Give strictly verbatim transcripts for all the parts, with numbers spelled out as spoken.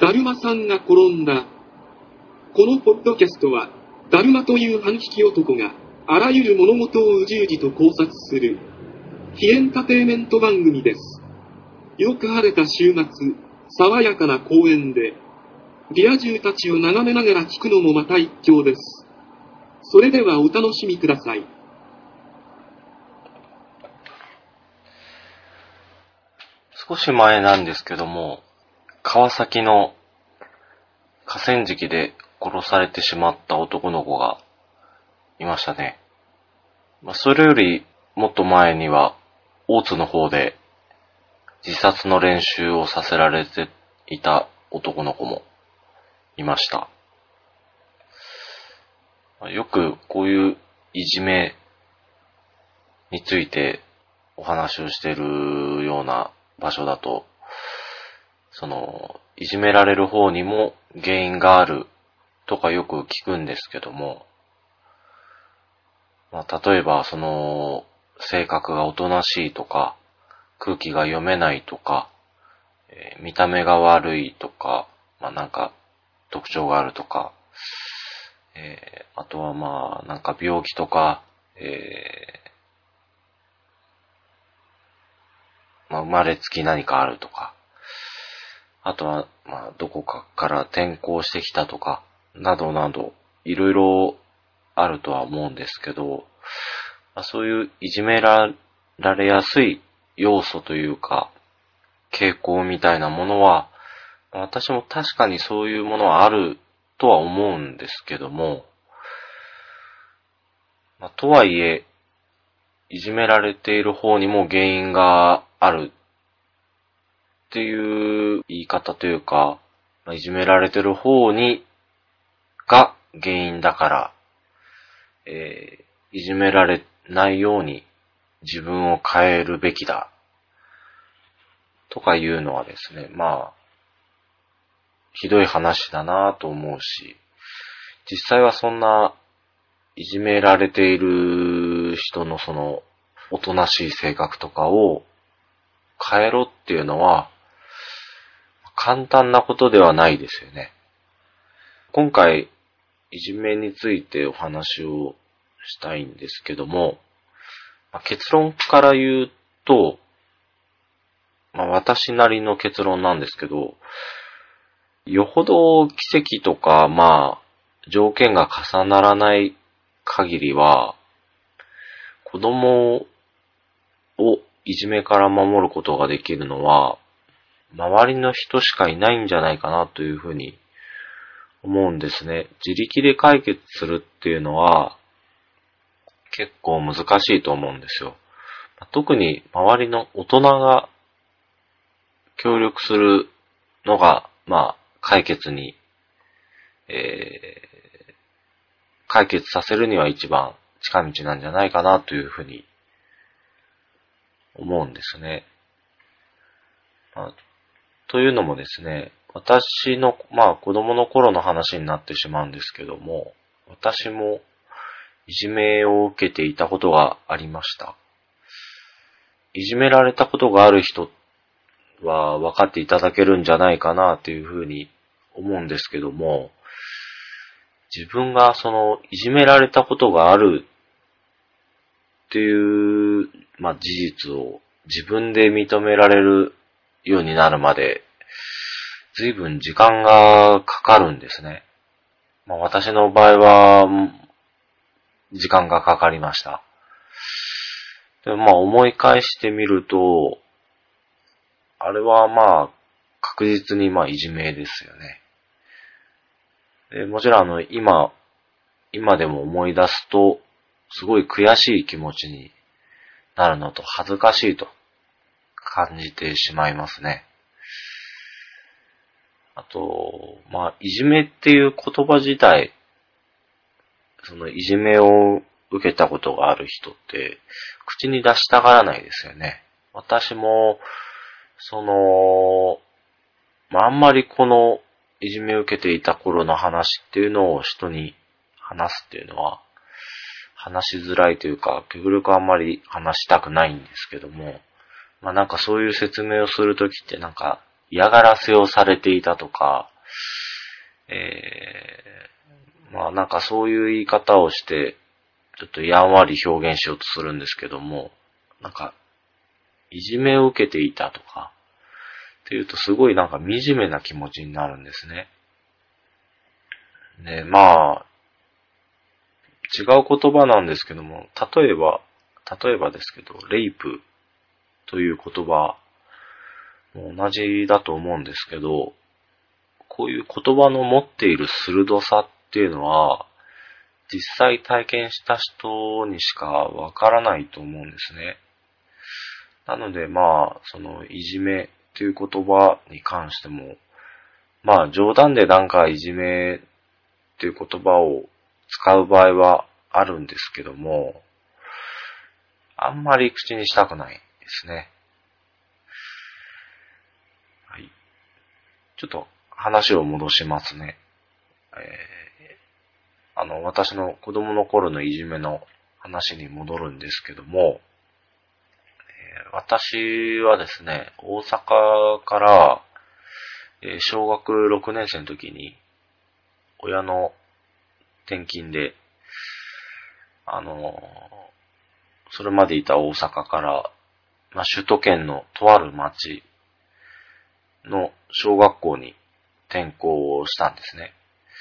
だるまさんが転んだ。このポッドキャストは、だるまという半引き男が、あらゆる物事をうじうじと考察する、非エンターテイメント番組です。よく晴れた週末、爽やかな公園で、リア充たちを眺めながら聞くのもまた一興です。それではお楽しみください。 少し前なんですけども、川崎の河川敷で殺されてしまった男の子がいましたね。まあ、それよりもっと前には大津の方で自殺の練習をさせられていた男の子もいました。まあ、よくこういういじめについてお話をしているような場所だと、そのいじめられる方にも原因があるとかよく聞くんですけども、まあ、例えばその性格がおとなしいとか、空気が読めないとか、えー、見た目が悪いとか、まあなんか特徴があるとか、えー、あとはまあなんか病気とか、えーまあ、生まれつき何かあるとか、あとはまあどこかから転校してきたとか、などなどいろいろあるとは思うんですけど、まあ、そういういじめられやすい要素というか傾向みたいなものは、私も確かにそういうものはあるとは思うんですけども、まあ、とはいえいじめられている方にも原因があるっていう言い方というか、まあ、いじめられてる方にが原因だから、えー、いじめられないように自分を変えるべきだとかいうのはですね、まあひどい話だなぁと思うし、実際はそんないじめられている人のそのおとなしい性格とかを変えろっていうのは簡単なことではないですよね。今回いじめについてお話をしたいんですけども、結論から言うと、まあ、私なりの結論なんですけど、よほど奇跡とか、まあ、条件が重ならない限りは、子供をいじめから守ることができるのは、周りの人しかいないんじゃないかなというふうに思うんですね。自力で解決するっていうのは、結構難しいと思うんですよ。特に周りの大人が協力するのが、まあ、解決に、えー、解決させるには一番近道なんじゃないかなというふうに思うんですね。まあ、というのもですね、私の、まあ子供の頃の話になってしまうんですけども、私もいじめを受けていたことがありました。いじめられたことがある人は分かっていただけるんじゃないかなというふうに思うんですけども、自分がそのいじめられたことがあるっていう、まあ、事実を自分で認められるようになるまで随分時間がかかるんですね。まあ、私の場合は時間がかかりました。でもまあ思い返してみると、あれはまあ確実にまあいじめですよね。でもちろんあの今、今でも思い出すとすごい悔しい気持ちになるのと恥ずかしいと感じてしまいますね。あと、まあいじめっていう言葉自体、そのいじめを受けたことがある人って口に出したがらないですよね。私もその、まあ、あんまりこのいじめを受けていた頃の話っていうのを人に話すっていうのは話しづらいというか、極力あんまり話したくないんですけども、まあなんかそういう説明をするときってなんか嫌がらせをされていたとか、えー、まあなんかそういう言い方をして、ちょっとやんわり表現しようとするんですけども、なんか、いじめを受けていたとか、っていうとすごいなんか惨めな気持ちになるんですね。で、まあ、違う言葉なんですけども、例えば、例えばですけど、レイプという言葉も同じだと思うんですけど、こういう言葉の持っている鋭さっていうのは、実際体験した人にしかわからないと思うんですね。なのでまあ、そのいじめという言葉に関しても、まあ冗談でなんかいじめという言葉を使う場合はあるんですけども、あんまり口にしたくないですね。はい。ちょっと話を戻しますね。えー、あの、私の子供の頃のいじめの話に戻るんですけども、えー、私はですね、大阪から、えー、小学ろくねん生の時に、親の転勤で、あのー、それまでいた大阪から、まあ、首都圏のとある町の小学校に転校をしたんですね。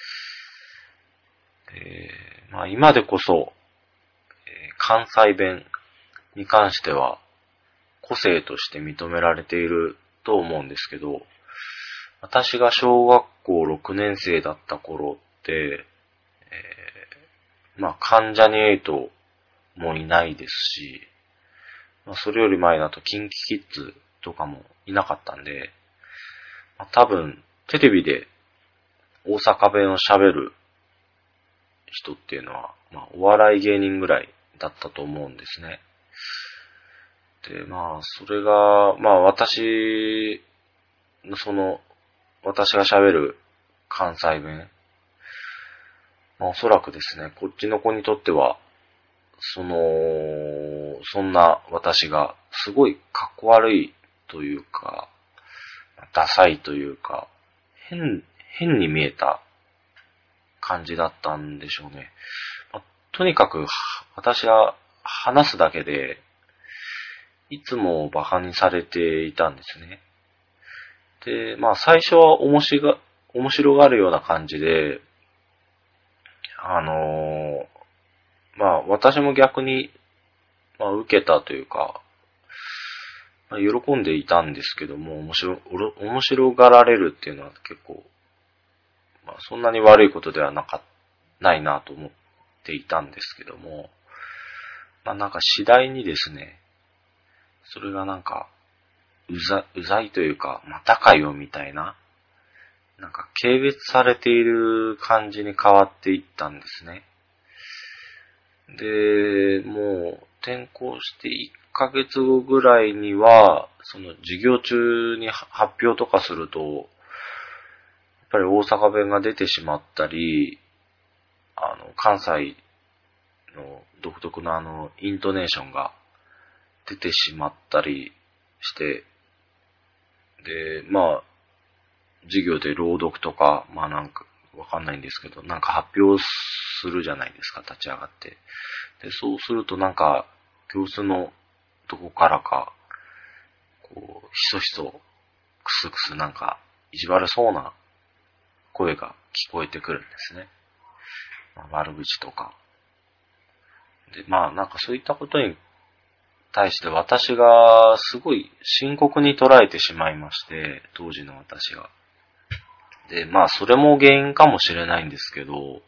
えーまあ、今でこそ、えー、関西弁に関しては個性として認められていると思うんですけど、私が小学校ろくねん生だった頃って、えー、まあ、関ジャニエイトもいないですし、まあ、それより前だとキンキキッズとかもいなかったんで、まあ、多分テレビで大阪弁を喋る人っていうのは、まあ、お笑い芸人ぐらいだったと思うんですね。で、まあ、それが、まあ、私のその、私が喋る関西弁、まあ、おそらくですね、こっちの子にとっては、その、そんな私がすごいかっこ悪いというか、ダサいというか、変、変に見えた感じだったんでしょうね。まあ、とにかく、私は話すだけで、いつも馬鹿にされていたんですね。で、まあ最初は面白が、面白がるような感じで、あのー、まあ私も逆に、まあ受けたというか、まあ、喜んでいたんですけども、面白、面白がられるっていうのは結構、まあそんなに悪いことではなか、ないなと思っていたんですけども、まあなんか次第にですね、それがなんか、うざ、うざいというか、またかよみたいな、なんか軽蔑されている感じに変わっていったんですね。で、もう転校していっかげつごぐらいには、その授業中に発表とかすると、やっぱり大阪弁が出てしまったり、あの、関西の独特なあの、イントネーションが出てしまったりして、で、まあ、授業で朗読とか、まあなんか、わかんないんですけど、なんか発表するじゃないですか、立ち上がって。で、そうするとなんか、教室のどこからか、こう、ひそひそ、くすくすなんか、意地悪そうな声が聞こえてくるんですね。まあ、悪口とか。で、まあなんかそういったことに対して私がすごい深刻に捉えてしまいまして、当時の私が。で、まあそれも原因かもしれないんですけど、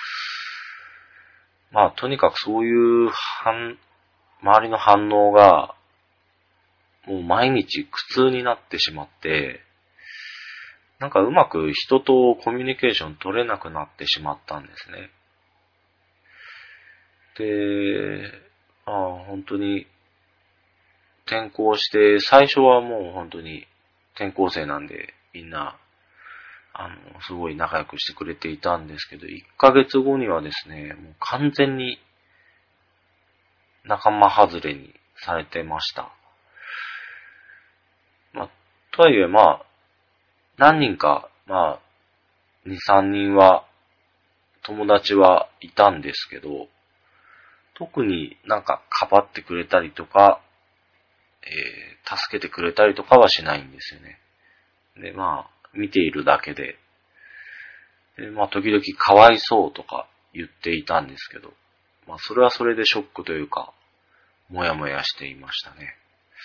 まあとにかくそういう反、周りの反応が、もう毎日苦痛になってしまって、なんかうまく人とコミュニケーション取れなくなってしまったんですね。で、まあ本当に転校して、最初はもう本当に転校生なんでみんな、あの、すごい仲良くしてくれていたんですけど、いっかげつごにはですね、もう完全に仲間外れにされてました。まあ、とはいえまあ、 何人か、まあ、に、さんにんは、友達はいたんですけど、特になんかかばってくれたりとか、えー、助けてくれたりとかはしないんですよね。で、まあ、見ているだけで、で、まあ、時々かわいそうとか言っていたんですけど、まあ、それはそれでショックというか、もやもやしていましたね。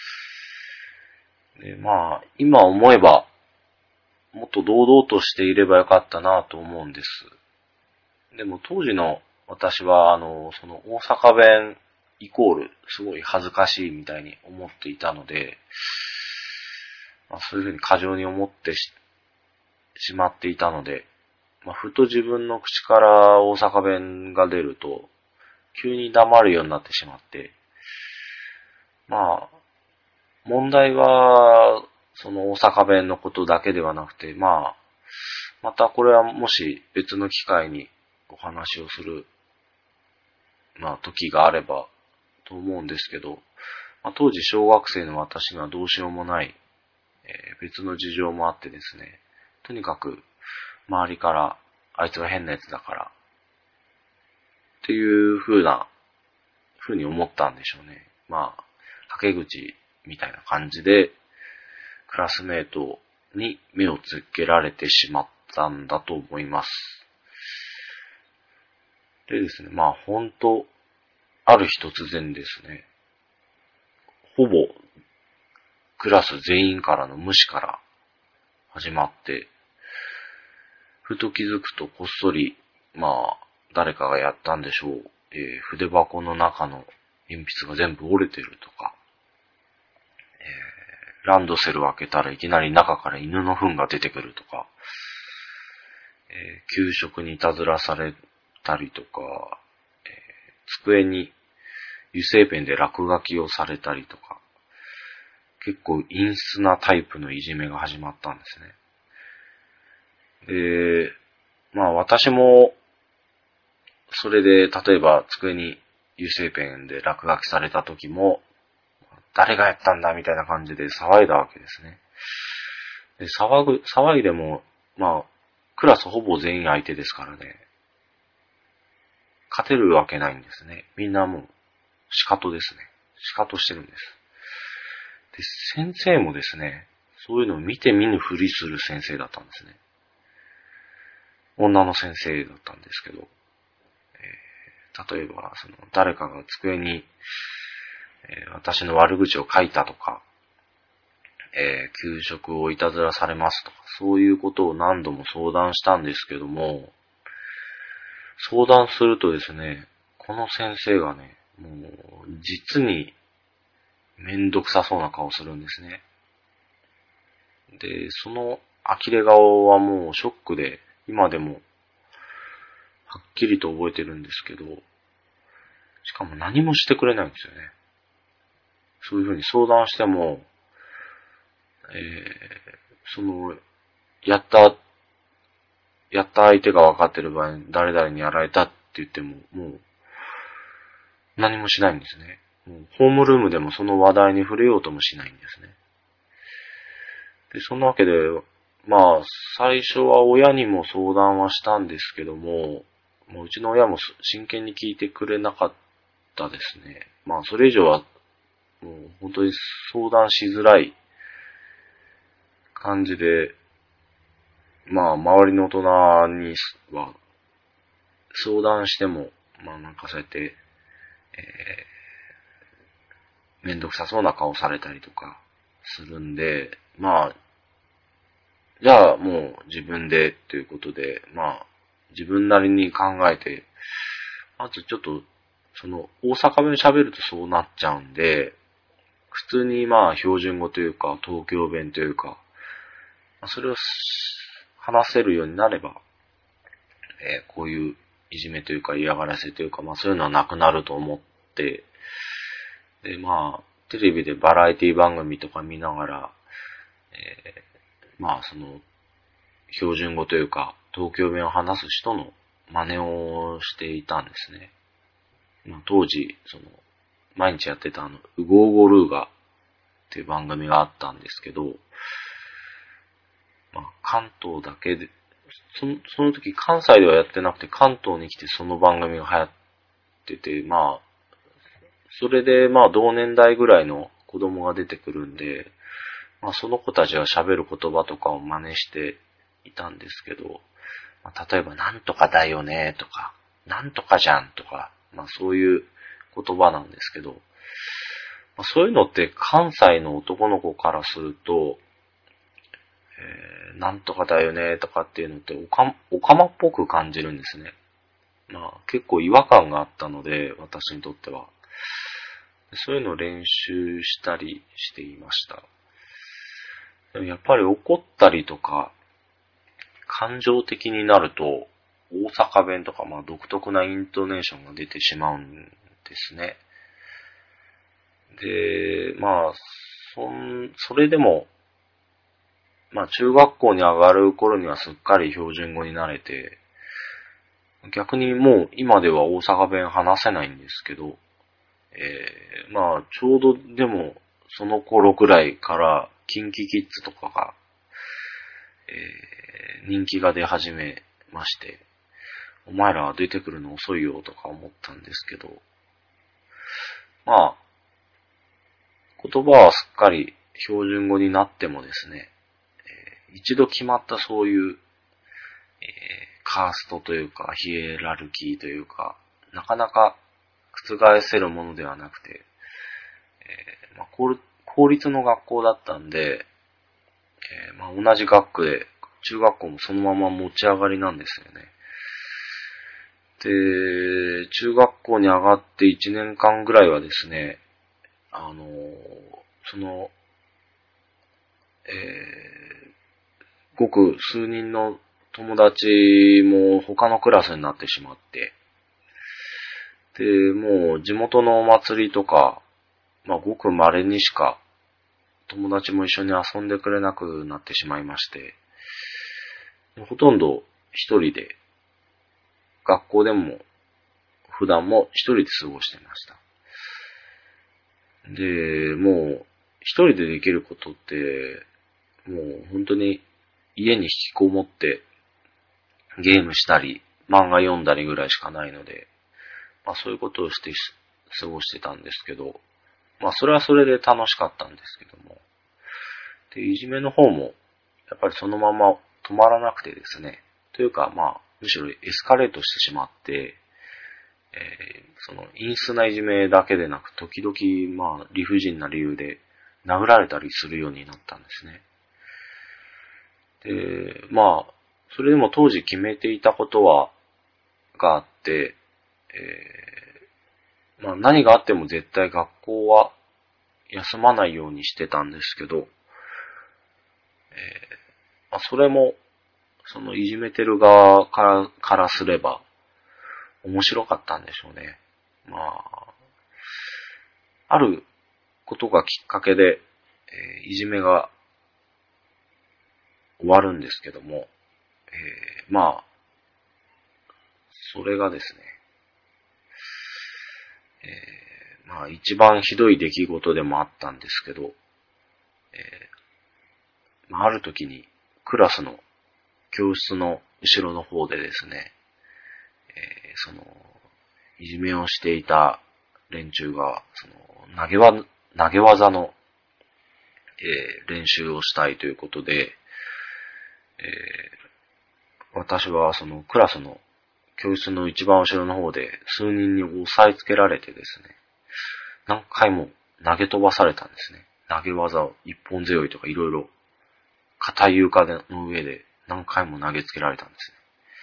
で、まあ、今思えば、もっと堂々としていればよかったなと思うんです。でも当時の私は、あの、その大阪弁イコールすごい恥ずかしいみたいに思っていたので、まあ、そういうふうに過剰に思ってし、しまっていたので、まあ、ふと自分の口から大阪弁が出ると、急に黙るようになってしまって、まあ、問題は、その大阪弁のことだけではなくて、まあ、またこれはもし別の機会にお話をする、まあ時があればと思うんですけど、まあ、当時小学生の私にはどうしようもない、えー、別の事情もあってですね、とにかく周りからあいつは変なやつだからっていう風な風に思ったんでしょうね。まあ、はけ口みたいな感じでクラスメートに目をつけられてしまったんだと思います。でですね、まあ本当ある日突然ですね、ほぼクラス全員からの無視から始まって、ふと気づくとこっそり、まあ誰かがやったんでしょう、えー、筆箱の中の鉛筆が全部折れてるとか、えー、ランドセルを開けたらいきなり中から犬の糞が出てくるとか、えー、給食にいたずらされたりとか、えー、机に油性ペンで落書きをされたりとか、結構陰湿なタイプのいじめが始まったんですね。で、まあ私も、それで例えば机に油性ペンで落書きされた時も、誰がやったんだみたいな感じで騒いだわけですね。で、騒ぐ、騒いでも、まあ、クラスほぼ全員相手ですからね、勝てるわけないんですね。みんなもう、シカトですね。シカトしてるんです。で、先生もですね、そういうのを見て見ぬふりする先生だったんですね。女の先生だったんですけど、えー、例えば、その、誰かが机に、えー、私の悪口を書いたとか、えー、給食をいたずらされますとか、そういうことを何度も相談したんですけども、相談するとですね、この先生がね、もう、実にめんどくさそうな顔するんですね。で、その呆れ顔はもうショックで、今でもはっきりと覚えてるんですけど、しかも何もしてくれないんですよね。そういうふうに相談しても、えー、その、やった、やった相手が分かってる場合に誰々にやられたって言っても、もう、何もしないんですね。もうホームルームでもその話題に触れようともしないんですね。で、そんなわけで、まあ、最初は親にも相談はしたんですけども、もううちの親も真剣に聞いてくれなかったですね。まあ、それ以上は、もう本当に相談しづらい感じで、まあ、周りの大人には、相談しても、まあなんかそうやって、えー、めんどくさそうな顔されたりとかするんで、まあ、じゃあもう自分でということで、まあ、自分なりに考えて、まずちょっと、その、大阪弁喋るとそうなっちゃうんで、普通にまあ標準語というか、東京弁というか、それを話せるようになれば、えー、こういういじめというか嫌がらせというか、まあそういうのはなくなると思って、でまあ、テレビでバラエティ番組とか見ながら、えー、まあその、標準語というか、東京弁を話す人の真似をしていたんですね。まあ、当時、その、毎日やってたあの、ウゴーゴルーガっていう番組があったんですけど、 まあ、関東だけで、その、その時関西ではやってなくて関東に来てその番組が流行ってて、まあ、それでまあ同年代ぐらいの子供が出てくるんで、まあその子たちは喋る言葉とかを真似していたんですけど、まあ、例えばなんとかだよねとか、なんとかじゃんとか、まあそういう言葉なんですけど、まあ、そういうのって関西の男の子からすると、えー、なんとかだよねとかっていうのっておか、おかまっぽく感じるんですね。まあ結構違和感があったので、私にとっては。そういうのを練習したりしていました。でもやっぱり怒ったりとか、感情的になると、大阪弁とか、まあ独特なイントネーションが出てしまうんですね。で、まあ、そん、それでも、まあ中学校に上がる頃にはすっかり標準語に慣れて、逆にもう今では大阪弁話せないんですけど、えー、まあちょうどでもその頃くらいからキンキキッズとかが、えー、人気が出始めまして、お前ら出てくるの遅いよとか思ったんですけど、まあ言葉はすっかり標準語になってもですね、えー、一度決まったそういう、えー、カーストというかヒエラルキーというか、なかなか覆せるものではなくて、えーまあ、公立の学校だったんで、えーまあ、同じ学区で中学校もそのまま持ち上がりなんですよね。で、中学校に上がっていちねんかんぐらいはですね、あのー、その、えー、ごく数人の友達も他のクラスになってしまって、で、もう地元のお祭りとか、まあごく稀にしか友達も一緒に遊んでくれなくなってしまいまして、ほとんど一人で、学校でも普段も一人で過ごしてました。で、もう一人でできることって、もう本当に家に引きこもってゲームしたり漫画読んだりぐらいしかないので、まあそういうことをして過ごしてたんですけど、まあそれはそれで楽しかったんですけども、で、いじめの方もやっぱりそのまま止まらなくてですね、というかまあむしろエスカレートしてしまって、えー、その陰湿ないじめだけでなく時々まあ理不尽な理由で殴られたりするようになったんですね。で、まあそれでも当時決めていたことはがあって、えー、まあ何があっても絶対学校は休まないようにしてたんですけど、えーまあ、それもそのいじめてる側から、からすれば面白かったんでしょうね。まあ、あることがきっかけで、えー、いじめが終わるんですけども、えー、まあ、それがですね、えー、まあ一番ひどい出来事でもあったんですけど、えーまあ、ある時にクラスの教室の後ろの方でですね、えー、その、いじめをしていた連中が、その、投げわ、投げ技の、えー、練習をしたいということで、えー、私はそのクラスの教室の一番後ろの方で数人に押さえつけられてですね、何回も投げ飛ばされたんですね。投げ技を一本強いとかいろいろ硬い床の上で何回も投げつけられたんです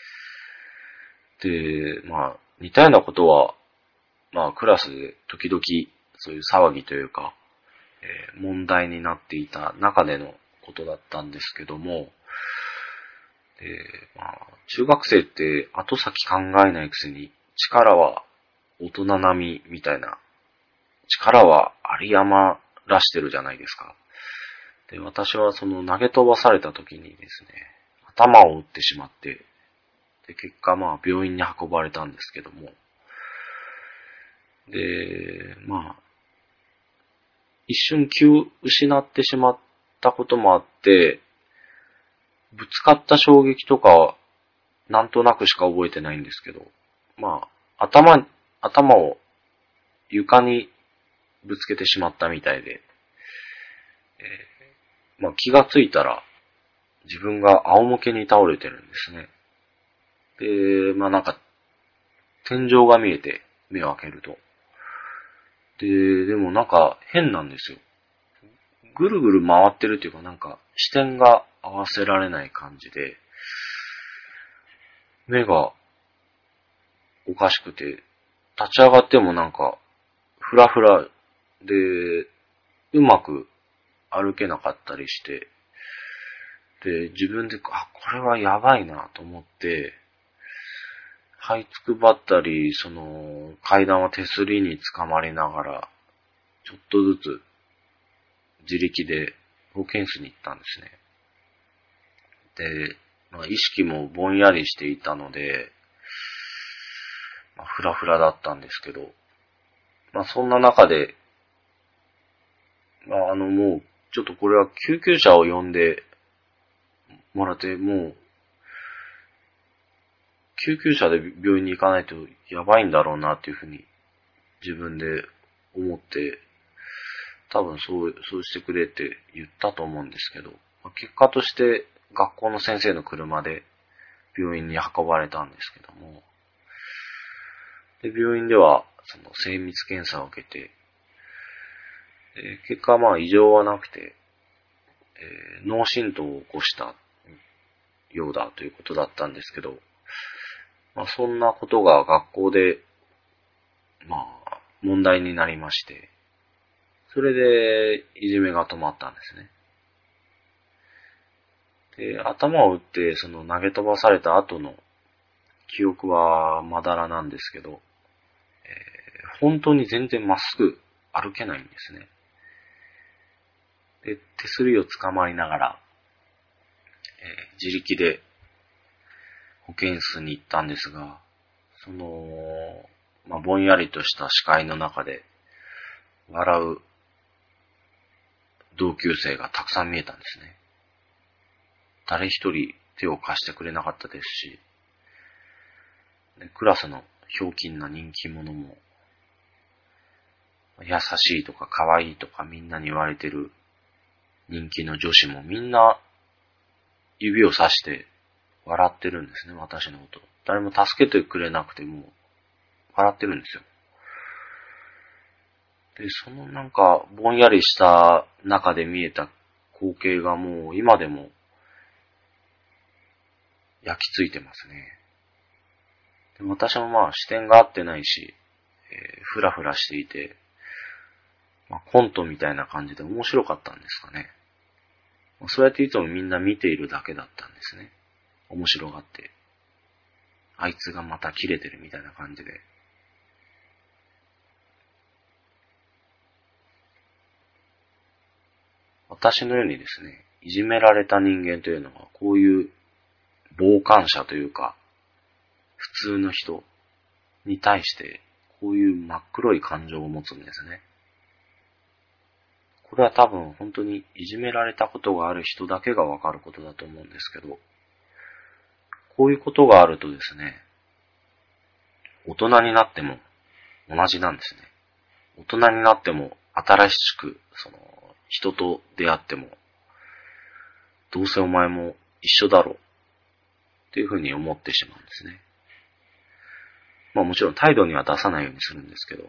ね。で、まあ、似たようなことは、まあ、クラスで時々そういう騒ぎというか、えー、問題になっていた中でのことだったんですけども、で、まあ、中学生って後先考えないくせに力は大人並みみたいな、力は有り余らしてるじゃないですか。で、私はその投げ飛ばされた時にですね、頭を打ってしまって、で、結果まあ病院に運ばれたんですけども、で、まあ、一瞬気を失ってしまったこともあって、 ぶつかった衝撃とかは、なんとなくしか覚えてないんですけど、まあ、頭、頭を床にぶつけてしまったみたいで、えー、まあ気がついたら、自分が仰向けに倒れてるんですね。で、まあなんか、天井が見えて目を開けると。で、でもなんか変なんですよ。ぐるぐる回ってるっていうかなんか視点が合わせられない感じで、目がおかしくて、立ち上がってもなんか、ふらふらで、うまく歩けなかったりして、で、自分で、あ、これはやばいなと思って、這いつくばったり、その、階段は手すりにつかまりながら、ちょっとずつ、自力で保健室に行ったんですね。で、まあ、意識もぼんやりしていたので、まあ、フラフラだったんですけど、まあ、そんな中で、まあ、あの、もう、ちょっとこれは救急車を呼んでもらって、もう、救急車で病院に行かないとやばいんだろうなっていうふうに自分で思って、多分そう、そうしてくれって言ったと思うんですけど、結果として学校の先生の車で病院に運ばれたんですけども、で病院ではその精密検査を受けて、で結果はまあ異常はなくて、えー、脳震盪を起こしたようだということだったんですけど、まあ、そんなことが学校で、まあ、問題になりまして、それでいじめが止まったんですね。で、頭を打って、その投げ飛ばされた後の記憶はまだらなんですけど、えー、本当に全然まっすぐ歩けないんですね。で、手すりをつかまりながら、えー、自力で保健室に行ったんですが、その、まあ、ぼんやりとした視界の中で、笑う同級生がたくさん見えたんですね。誰一人手を貸してくれなかったですし、クラスのひょうきんな人気者も、優しいとか可愛いとかみんなに言われてる人気の女子もみんな指をさして笑ってるんですね、私のこと。誰も助けてくれなくても笑ってるんですよ。で、そのなんかぼんやりした中で見えた光景がもう今でも焼き付いてますね。で私もまあ視点が合ってないし、えー、ふらふらしていて、まあ、コントみたいな感じで面白かったんですかね。そうやっていつもみんな見ているだけだったんですね。面白がって。あいつがまた切れてるみたいな感じで。私のようにですね、いじめられた人間というのはこういう傍観者というか、普通の人に対してこういう真っ黒い感情を持つんですね。これは多分本当にいじめられたことがある人だけがわかることだと思うんですけど、こういうことがあるとですね、大人になっても同じなんですね。大人になっても新しくその人と出会っても、どうせお前も一緒だろうっていうふうに思ってしまうんですね。まあもちろん態度には出さないようにするんですけど、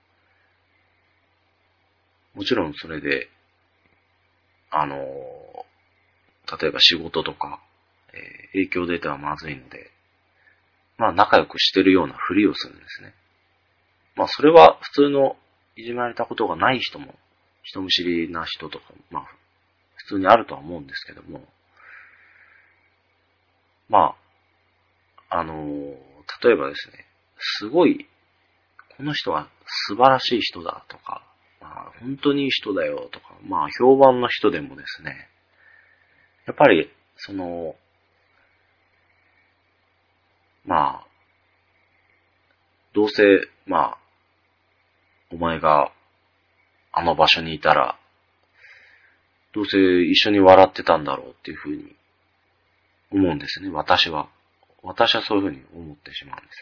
もちろんそれで、あの、例えば仕事とか、えー、影響出てはまずいので、まあ仲良くしてるようなふりをするんですね。まあそれは普通のいじめられたことがない人も、人見知りな人とか、まあ普通にあるとは思うんですけども、まあ、あのー、例えばですね、すごい、この人は素晴らしい人だとか、まあ本当にいい人だよとか、まあ評判の人でもですね、やっぱり、その、まあ、どうせ、まあ、お前があの場所にいたら、どうせ一緒に笑ってたんだろうっていうふうに思うんですね、私は。私はそういうふうに思ってしまうん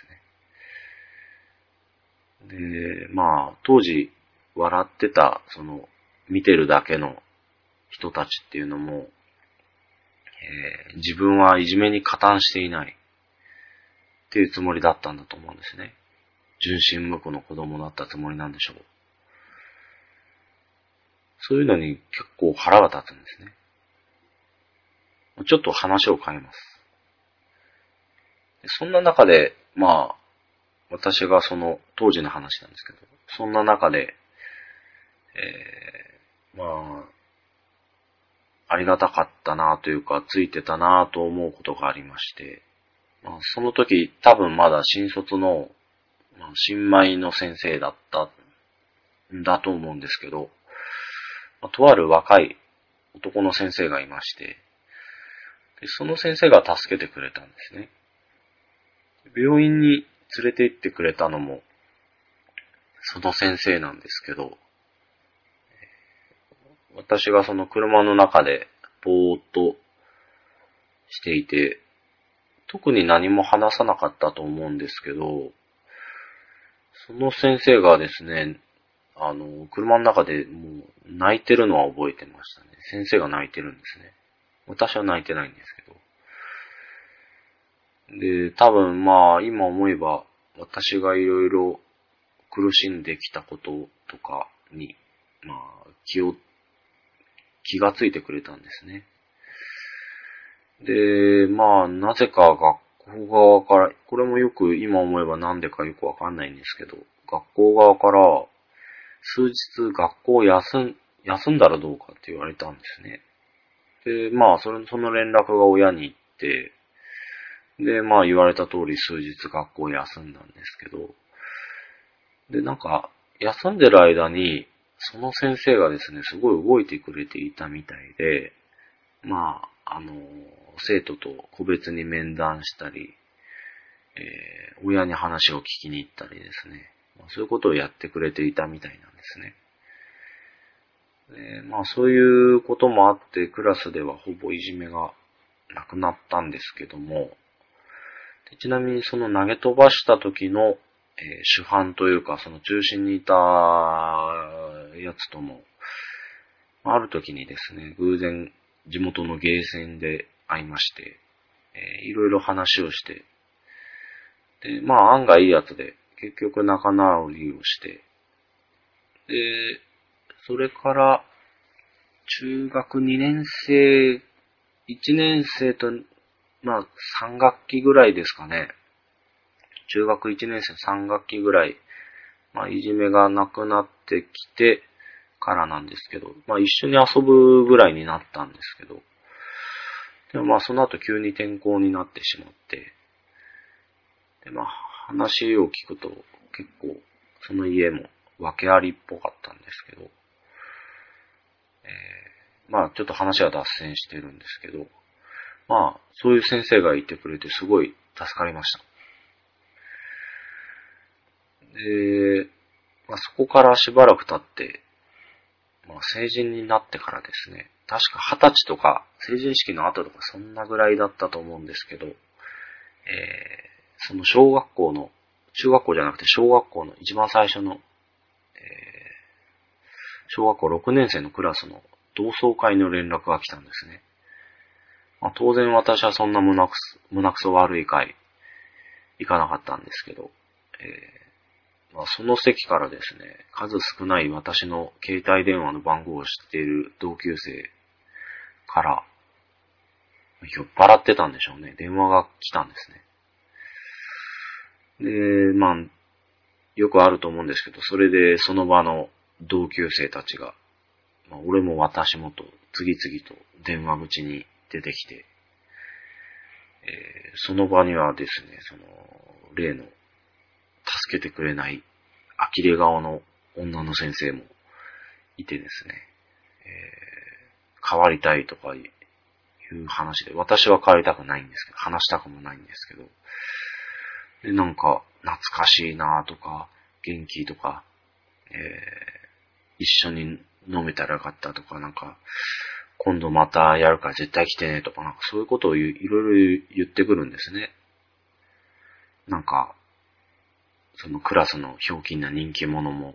ですね。で、まあ、当時笑ってた、その、見てるだけの人たちっていうのも、えー、自分はいじめに加担していないっていうつもりだったんだと思うんですね。純真無垢の子供だったつもりなんでしょう。そういうのに結構腹が立つんですね。ちょっと話を変えます。そんな中で、まあ、私がその当時の話なんですけど、そんな中で、えー、まあ、ありがたかったなというか、ついてたなと思うことがありまして、まあ、その時多分まだ新卒の、まあ、新米の先生だったんだと思うんですけど、まあ、とある若い男の先生がいまして、でその先生が助けてくれたんですね。病院に連れて行ってくれたのも、その先生なんですけど、私がその車の中でぼーっとしていて、特に何も話さなかったと思うんですけど、その先生がですね、あの、車の中でもう泣いてるのは覚えてましたね。先生が泣いてるんですね。私は泣いてないんですけど。で、多分まあ今思えば私がいろいろ苦しんできたこととかに、まあ気を、気がついてくれたんですね。で、まあなぜか学校側から、これもよく今思えばなんでかよくわかんないんですけど、学校側から数日学校を休ん、休んだらどうかって言われたんですね。で、まあそれ、その連絡が親に行って、で、まあ言われた通り数日学校を休んだんですけど、で、なんか、休んでる間に、その先生がですね、すごい動いてくれていたみたいで、まあ、あの、生徒と個別に面談したり、えー、親に話を聞きに行ったりですね、まあ、そういうことをやってくれていたみたいなんですね。で、まあそういうこともあって、クラスではほぼいじめがなくなったんですけども、でちなみにその投げ飛ばした時の、えー、主犯というか、その中心にいたやつとも、ある時にですね、偶然地元のゲーセンで会いまして、えー、いろいろ話をして、で、まあ案外いいやつで、結局仲直りをして、で、それから、中学にねん生、いちねん生と、まあさん学期ぐらいですかね。中学いちねん生さん学期ぐらい、まあいじめがなくなってきてからなんですけど、まあ一緒に遊ぶぐらいになったんですけど、でもまあその後急に転校になってしまって、でまあ話を聞くと結構その家も訳ありっぽかったんですけど、えー、まあちょっと話は脱線してるんですけど、まあそういう先生がいてくれてすごい助かりました。で、まあ、そこからしばらく経って、まあ、成人になってからですね、確か二十歳とか成人式の後とかそんなぐらいだったと思うんですけど、えー、その小学校の、中学校じゃなくて小学校の一番最初の、えー、小学校ろくねん生のクラスの同窓会の連絡が来たんですね。まあ、当然私はそんな胸くそ、胸くそ悪い会行かなかったんですけど、えーまあ、その席からですね、数少ない私の携帯電話の番号を知っている同級生から、酔っ払ってたんでしょうね。電話が来たんですね。で、まあ、よくあると思うんですけど、それでその場の同級生たちが、まあ、俺も私もと次々と電話口に出てきて、えー、その場にはですね、その、例の助けてくれない呆れ顔の女の先生もいてですね、えー、変わりたいとかいう話で、私は変わりたくないんですけど、話したくもないんですけど、で、なんか懐かしいなとか、元気とか、えー、一緒に飲めたらよかったとか、なんか、 今度またやるから絶対来てねとか、なんかそういうことをいろいろ言ってくるんですね。なんか、そのクラスのひょうきんな人気者も、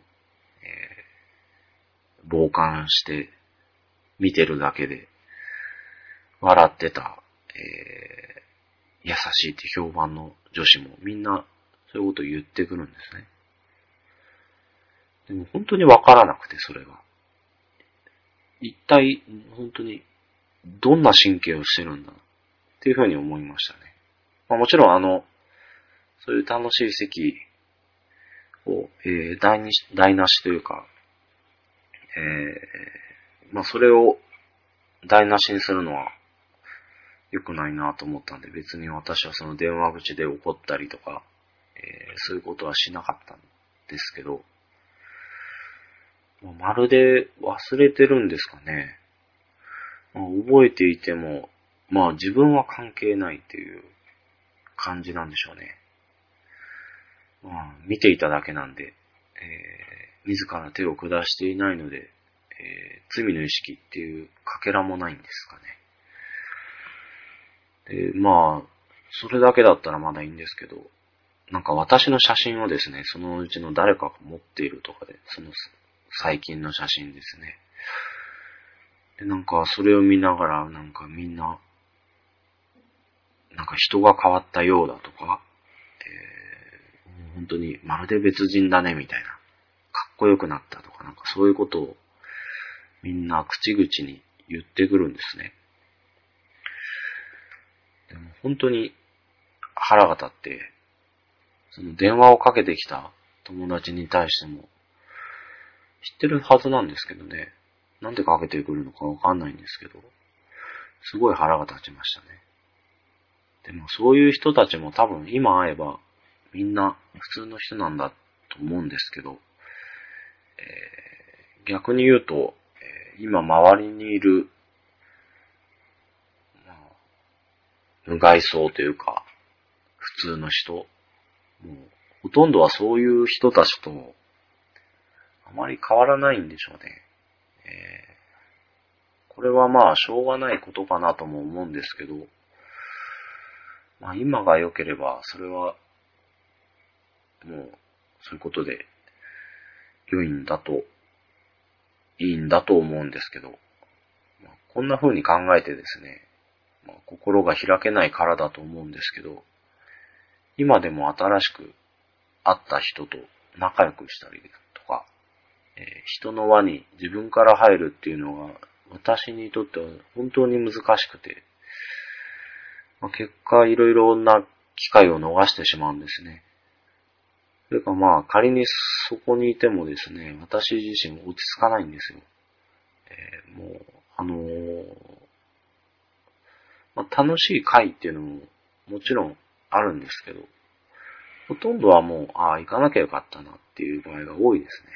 えー、傍観して見てるだけで笑ってた、えー、優しいって評判の女子もみんなそういうことを言ってくるんですね。でも本当にわからなくて、それが。一体、本当に、どんな神経をしてるんだっていうふうに思いましたね。まあ、もちろんあの、そういう楽しい席を、えー、台にし、台無しというか、えー、まあそれを台無しにするのは良くないなと思ったんで、別に私はその電話口で怒ったりとか、えー、そういうことはしなかったんですけど、まるで忘れてるんですかね。まあ、覚えていても、まあ自分は関係ないっていう感じなんでしょうね。まあ、見ていただけなんで、えー、自ら手を下していないので、えー、罪の意識っていうかけらもないんですかね。で、まあ、それだけだったらまだいいんですけど、なんか私の写真をですね、そのうちの誰かが持っているとかで、その最近の写真ですね。で、なんかそれを見ながら、なんかみんな、なんか人が変わったようだとか、えー、本当にまるで別人だねみたいな、かっこよくなったとか、なんかそういうことをみんな口々に言ってくるんですね。でも本当に腹が立って、その電話をかけてきた友達に対しても、知ってるはずなんですけどね、なんでかけてくるのかわかんないんですけど、すごい腹が立ちましたね。でもそういう人たちも多分今会えばみんな普通の人なんだと思うんですけど、えー、逆に言うと、えー、今周りにいる、まあ、無害層というか普通の人、もうほとんどはそういう人たちとあまり変わらないんでしょうね。えー、これはまあしょうがないことかなとも思うんですけど、まあ今が良ければそれはもうそういうことで良いんだと、いいんだと思うんですけど、まあ、こんな風に考えてですね、まあ、心が開けないからだと思うんですけど、今でも新しく会った人と仲良くしたりとか、えー、人の輪に自分から入るっていうのが私にとっては本当に難しくて、まあ、結果いろいろな機会を逃してしまうんですね。それかまあ仮にそこにいてもですね、私自身落ち着かないんですよ。えー、もう、あのーまあ、楽しい会っていうのももちろんあるんですけど、ほとんどはもう、ああ、行かなきゃよかったなっていう場合が多いです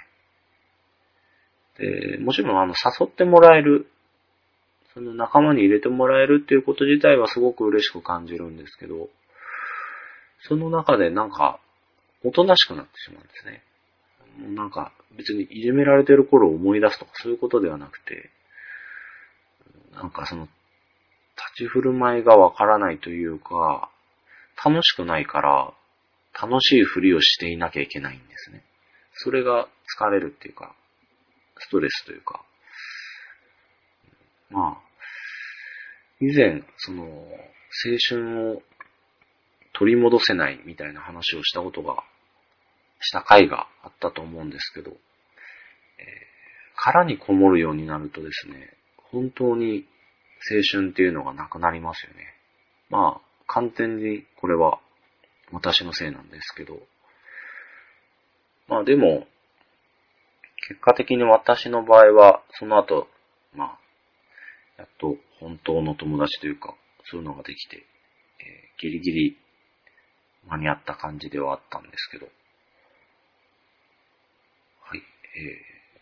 ね。で、もちろんあの、誘ってもらえる、その仲間に入れてもらえるっていうこと自体はすごく嬉しく感じるんですけど、その中でなんか、おとなしくなってしまうんですね。なんか、別にいじめられてる頃を思い出すとかそういうことではなくて、なんかその、立ち振る舞いがわからないというか、楽しくないから、楽しいふりをしていなきゃいけないんですね。それが疲れるっていうか、ストレスというか。まあ、以前、その、青春を取り戻せないみたいな話をしたことが、した回があったと思うんですけど、えー、殻にこもるようになるとですね、本当に青春っていうのがなくなりますよね。まあ、完全にこれは私のせいなんですけど、まあでも、結果的に私の場合は、その後、まあ、やっと本当の友達というか、そういうのができて、えー、ギリギリ間に合った感じではあったんですけど、はい、え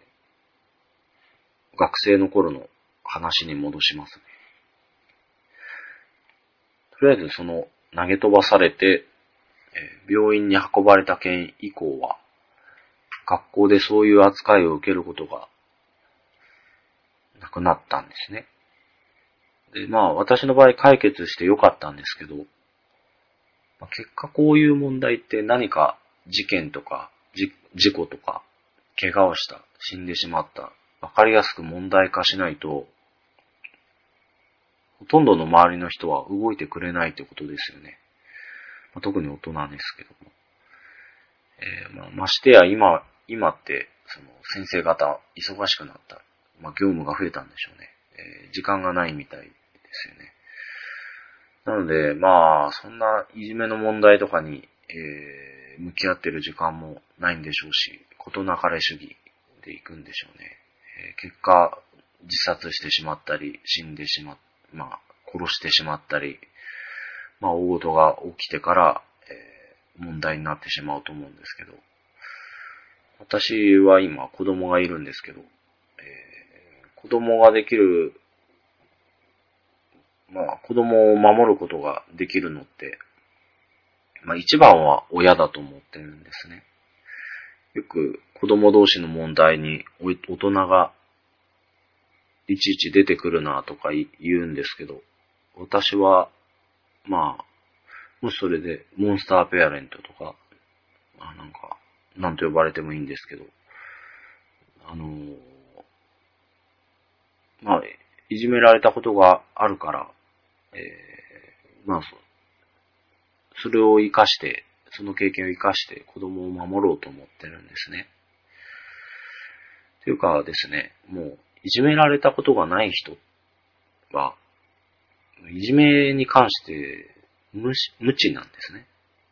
ー、学生の頃の話に戻しますね。とりあえずその投げ飛ばされて、えー、病院に運ばれた件以降は、学校でそういう扱いを受けることがなくなったんですね。 で、まあ私の場合解決してよかったんですけど、まあ、結果こういう問題って何か事件とかじ事故とか怪我をした、死んでしまった、わかりやすく問題化しないと、ほとんどの周りの人は動いてくれないということですよね。まあ、特に大人ですけども。えーまあ、ましてや今、今って、その先生方忙しくなった。まあ、業務が増えたんでしょうね。えー、時間がないみたいですよね。なので、まあ、そんないじめの問題とかに、えー、向き合ってる時間もないんでしょうし、事なかれ主義でいくんでしょうね。えー、結果、自殺してしまったり、死んでしまっ、まあ、殺してしまったり、まあ、大事が起きてから、えー、問題になってしまうと思うんですけど、私は今子供がいるんですけど、えー、子供ができる、まあ子供を守ることができるのって、まあ一番は親だと思ってるんですね。よく子供同士の問題に大人がいちいち出てくるなとか言うんですけど、私は、まあ、もしそれでモンスターペアレントとか、まあなんか、なんと呼ばれてもいいんですけど、あのー、まあ、いじめられたことがあるから、えー、まあ、それを活かして、その経験を活かして子供を守ろうと思ってるんですね。というかですね、もう、いじめられたことがない人は、いじめに関して無知、無知なんですね。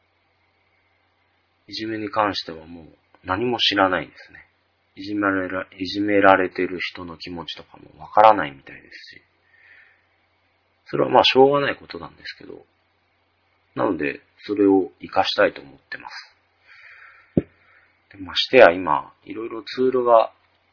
いじめに関してはもう何も知らないですね。いじめられ、いじめられてる人の気持ちとかもわからないみたいですし、それはまあしょうがないことなんですけど、なのでそれを活かしたいと思ってます。でましてや今、いろいろツールが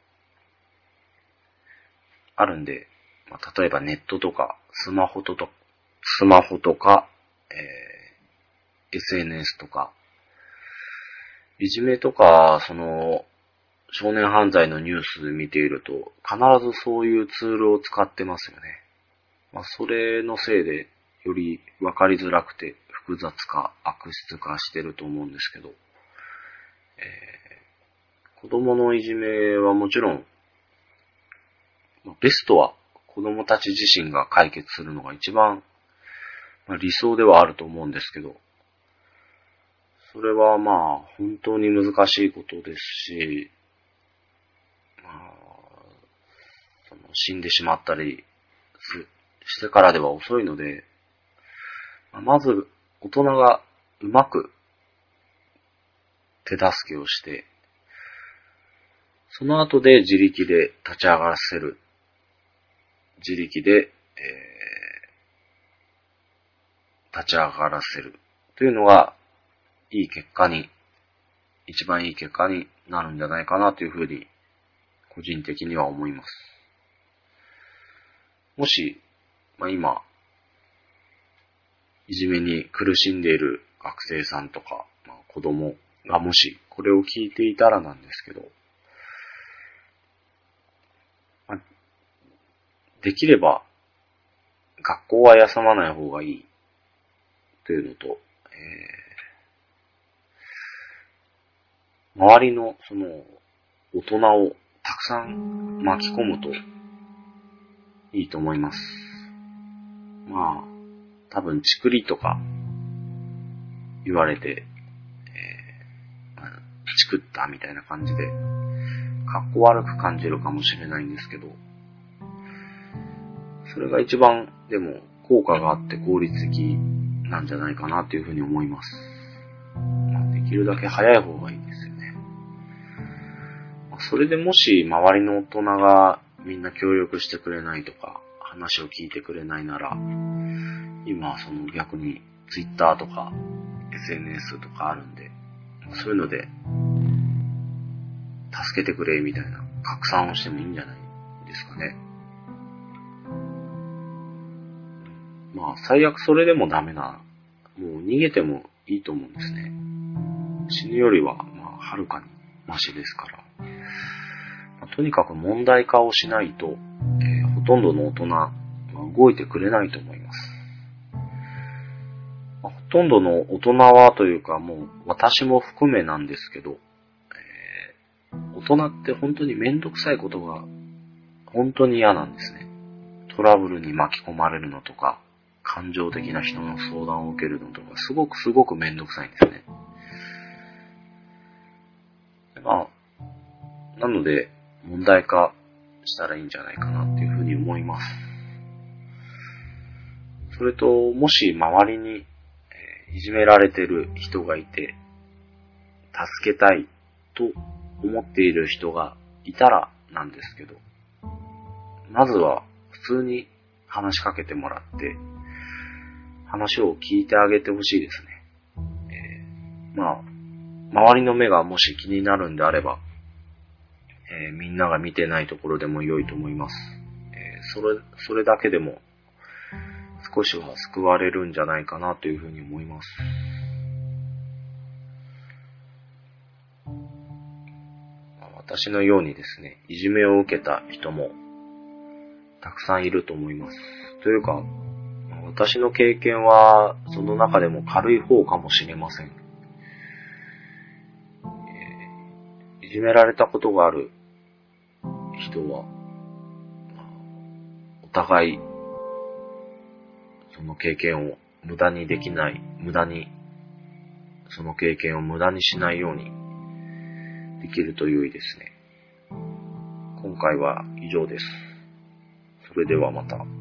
あるんで、まあ、例えばネットとかスマホとと、スマホとか、えー、エスエヌエス とか、いじめとか、その、少年犯罪のニュース見ていると、必ずそういうツールを使ってますよね。まあ、それのせいで、より分かりづらくて複雑化、悪質化してると思うんですけど、えー、子供のいじめはもちろん、ベストは子供たち自身が解決するのが一番、まあ、理想ではあると思うんですけど、それはまあ本当に難しいことですし、まあ、その死んでしまったりしてからでは遅いので、まず大人がうまく手助けをして、その後で自力で立ち上がらせる。自力で、えー、立ち上がらせるというのがいい結果に、一番いい結果になるんじゃないかなというふうに個人的には思います。もし、まあ、今、いじめに苦しんでいる学生さんとか、まあ、子供がもしこれを聞いていたらなんですけど、まあ、できれば学校は休まない方がいいというのと、えー、周りのその大人をたくさん巻き込むといいと思います。まあ、多分チクリとか言われて、えー、チクったみたいな感じで、かっこ悪く感じるかもしれないんですけど、それが一番でも効果があって効率的なんじゃないかなというふうに思います。まあ、できるだけ早い方がいいですよね。それでもし周りの大人がみんな協力してくれないとか、話を聞いてくれないなら、今はその逆に Twitter とか エスエヌエス とかあるんで、そういうので助けてくれみたいな拡散をしてもいいんじゃないですかね。まあ最悪それでもダメな、もう逃げてもいいと思うんですね。死ぬよりはまあはるかにマシですから。まあ、とにかく問題化をしないと、えー、ほとんどの大人、まあ、 動いてくれないと思います。まあ、ほとんどの大人はというか、もう私も含めなんですけど、えー、大人って本当にめんどくさいことが本当に嫌なんですね。トラブルに巻き込まれるのとか、感情的な人の相談を受けるのとか、すごくすごくめんどくさいんですね。まあ、なので、問題化したらいいんじゃないかなっていうふうに思います。それと、もし周りに、えー、いじめられてる人がいて、助けたいと思っている人がいたらなんですけど、まずは普通に話しかけてもらって、話を聞いてあげてほしいですね。えー、まあ、周りの目がもし気になるんであれば、えー、みんなが見てないところでも良いと思います。えー、それ、それだけでも少しは救われるんじゃないかなというふうに思います。私のようにですね、いじめを受けた人もたくさんいると思います。というか、私の経験はその中でも軽い方かもしれません。えー、いじめられたことがある人は、お互いその経験を無駄にできない、無駄に、その経験を無駄にしないようにできると良いですね。今回は以上です。それではまた。